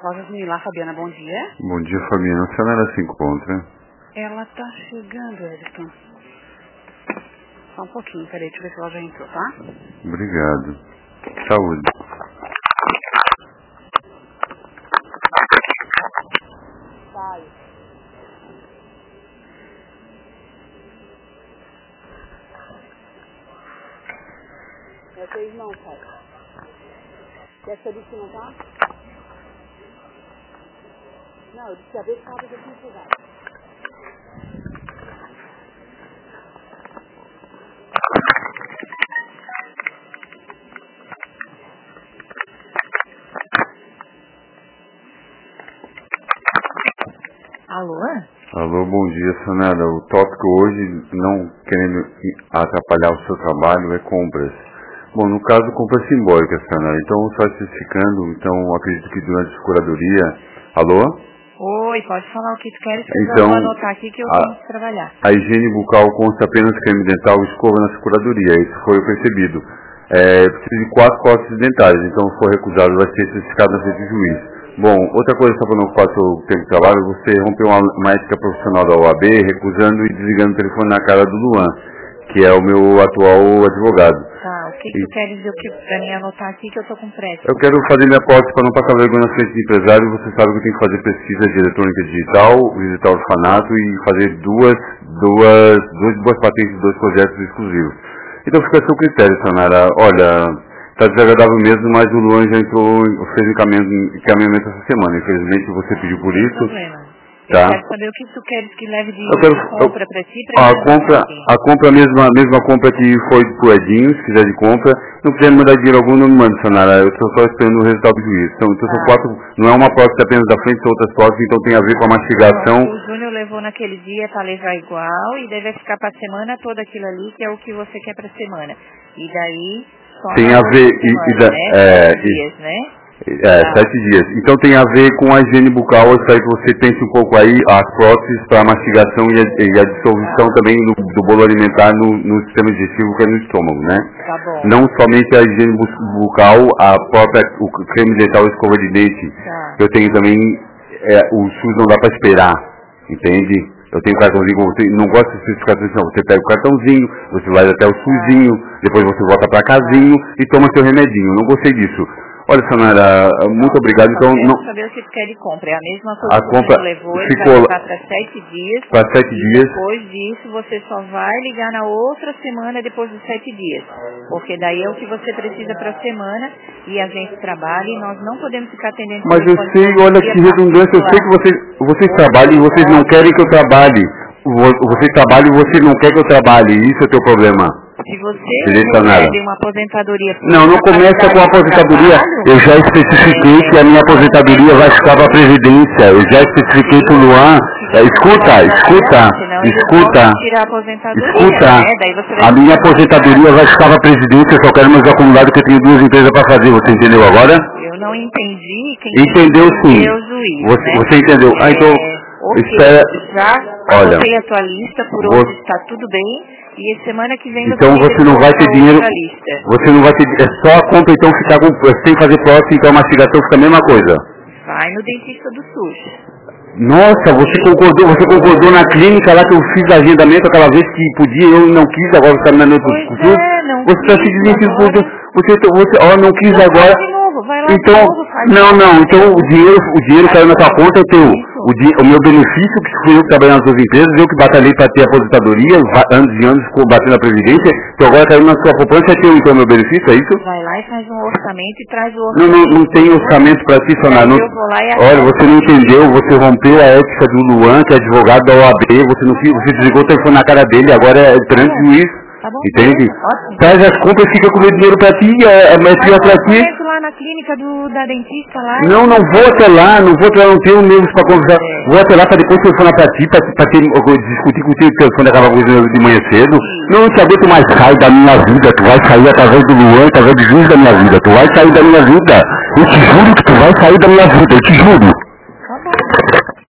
Lojas Milá, Fabiana, bom dia. Bom dia, Fabiana. A senhora se encontra? Ela tá chegando, Everton. Só um pouquinho, peraí, deixa eu ver se ela já entrou, tá? Obrigado. Saúde. Sai. É teu irmão, pai. Quer saber se não tá? Não, eu disse que a vez que ela já tinha chegado. Alô? Alô, bom dia, Sonara. O tópico hoje, não querendo atrapalhar o seu trabalho, é compras. Bom, no caso, compras simbólicas, Sonara. Então, só especificando, então, acredito que durante a curadoria... Alô? Oi, pode falar o que tu queres, que Então, eu vou anotar aqui que eu tenho que trabalhar. A higiene bucal consta apenas creme dental e escova na curadoria. Isso foi o percebido. Precisa de 4 próteses dentárias, então se for recusado vai ser especificado na frente do juiz. Bom, outra coisa só para não ocupar seu tempo de trabalho, você rompeu uma ética profissional da OAB, recusando e desligando o telefone na cara do Luan, que é o meu atual advogado. Tá, o que tu quer dizer pra mim anotar aqui que eu tô com pressa? Eu quero fazer minha posse para não passar vergonha na frente de empresário. Você sabe que eu tenho que fazer pesquisa de eletrônica digital, visitar o orfanato e fazer duas patentes, 2 projetos exclusivos. Então fica a seu critério, Sonara. Olha, está desagradável mesmo, mas o Luan já fez encaminhamento essa semana. Infelizmente você pediu por isso. Não tem problema. Tá. Eu quero saber o que tu queres que leve de compra pra ti, a compra, a mesma compra que foi pro Edinho, se quiser de compra. Não quiser me mandar dinheiro algum, não me manda, Sonara. Eu estou só esperando o resultado do juiz. Então são 4, não é uma prótese apenas da frente, são outras próteses, então tem a ver com a mastigação. O Júnior levou naquele dia para levar igual e deve ficar pra semana toda aquilo ali, que é o que você quer pra semana. E daí, só tem a ver, dias, né? 7 dias. Então tem a ver com a higiene bucal, isso aí que você pense um pouco aí, as próteses para a mastigação e a dissolução também do bolo alimentar no sistema digestivo, que é no estômago, né? Tá bom. Não somente a higiene bucal, o creme dental e escova de dente. Tá. Eu tenho também, o SUS não dá para esperar, entende? Eu tenho cartãozinho, você não gosta de especificações, não. Você pega o cartãozinho, você vai até o SUSzinho, depois você volta para casinho e toma seu remedinho. Eu não gostei disso. Olha, Sonara, muito obrigado. Então, eu não quero saber o que tu quer de compra. É a mesma coisa a que compra você levou, ele ficou vai levar para 7 dias. Para 7 dias. Depois disso, você só vai ligar na outra semana depois dos 7 dias. Porque daí é o que você precisa para a semana e a gente trabalha e nós não podemos ficar atendendo. Mas eu sei, olha que redundância, eu sei que vocês trabalham e vocês não querem que eu trabalhe. Vocês trabalham e vocês não querem que eu trabalhe. Isso é o teu problema. Se você recebe uma aposentadoria... Não começa com a aposentadoria. Eu já especifiquei que a minha aposentadoria vai ficar para a presidência. Eu já especifiquei para o Luan. Escuta. A minha aposentadoria vai ficar para a presidência. Eu só quero meus acumulados que eu tenho 2 empresas para fazer. Você entendeu agora? Eu não entendi. Entendeu sim. Você entendeu. Então, espera. Já coloquei a tua lista, por hoje está tudo bem. E semana que vem então você não vai ter dinheiro. Você não vai ter. É só a compra, então ficar com. Sem fazer prótese, então a mastigação fica a mesma coisa. Vai no dentista do SUS. Nossa, você concordou na clínica lá que eu fiz agendamento aquela vez que podia, eu não quis, agora você está me dando pro SUS. Você está se dizendo você não quis agora. Então, então o dinheiro caiu na tua conta, é teu. O meu benefício, que fui eu que trabalhei nas 2 empresas, eu que batalhei para ter aposentadoria, anos e anos ficou batendo na Previdência, que agora caiu na sua poupança, é teu então o meu benefício, é isso? Vai lá e faz um orçamento e traz o orçamento. Não tem orçamento para ti, Sonara. Olha, você não entendeu, você rompeu a ética do Luan, que é advogado da OAB, você desligou o telefone na cara dele, agora é perante o juiz. Tá bom, entende? Traz as compras e fica com o dinheiro pra ti, é pior pra ti. Lá na clínica da dentista lá. Não vou até lá, não tenho meios pra conversar. Vou até lá pra depois telefonar pra ti, pra discutir contigo o telefone daquela coisa de manhã cedo. Não te aguento mais, sai da minha vida, tu vai sair através do Luan, através do juiz da minha vida, tu vai sair da minha vida. Eu te juro que tu vai sair da minha vida, eu te juro.